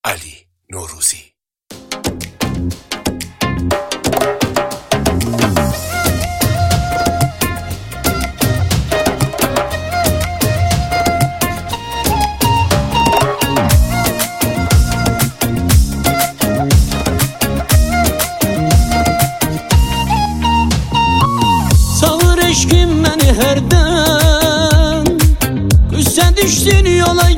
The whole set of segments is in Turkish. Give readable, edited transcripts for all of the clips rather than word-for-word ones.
Ali Noruzi. Sağır eşkim beni herden, Küsse düştün yola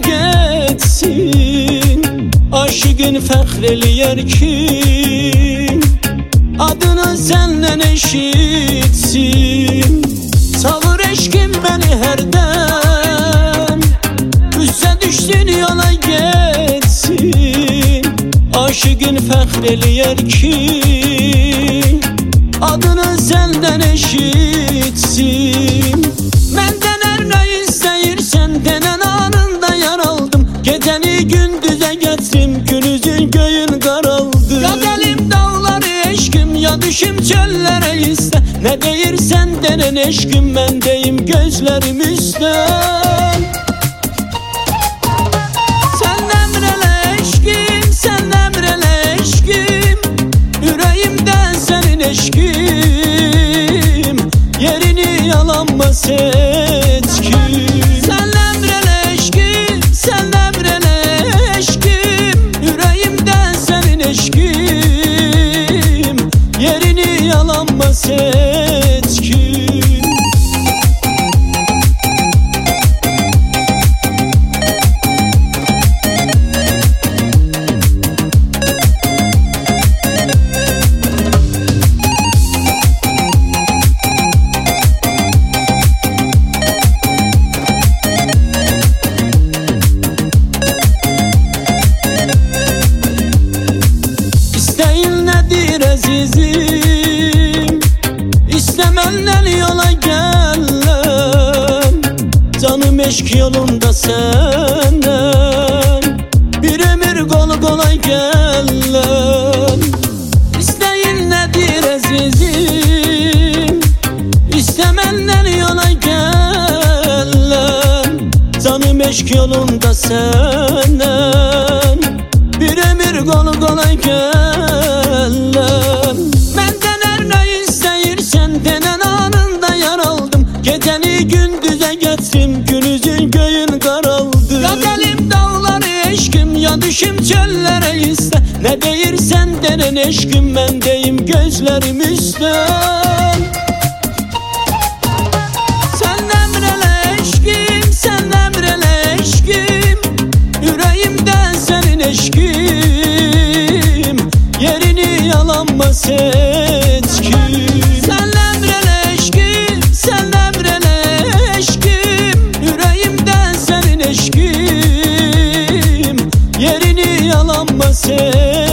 geçsin. Aşıkın fəxr ki adını senden eşitsin. Sağır eşkim beni herden, Küsse düştün yola geçsin. Aşıkın fəxr ki adını senden eşitsin. Menden her ne isteyirsen denen anında yar aldım. Geceni gündüze getirim, günüzün göğün qaraldı. Ya delim dağları eşkim, ya düşüm çöllere iste. Ne deyirsen denen eşkim, ben deyim gözlerim üstə. Sen emrele eşkim, sen emrele eşkim, yüreğimden senin eşkim, yerini yalanma seçkim. Sen emrele eşkim, sen emrele eşkim, yüreğimden senin eşkim, yerini yalanma seçkim. Azizim, İstemenden yola gelen, canım eşk yolunda senden, bir ömür kol kola gelen. İsteyin nedir azizim, İstemenden yola gelen, canım eşk yolunda senden, bir ömür kol kola gelen. Menden her ne isteyirsen denen anında yar aldım. Geceni gündüze getirim, günüzün göğün qaraldı. Ya delim dağları eşkim, ya düşüm çöllere iste. Ne deyirsen denen eşkim, ben deyim gözlerim üstə. Sen emrele eşkim, sen emrele eşkim, yüreğimden senin eşkim, yerini yalanma seçkim. Sen emrele eşkim, sen emrele eşkim, yüreğimden senin eşkim, yerini yalanma seçkim.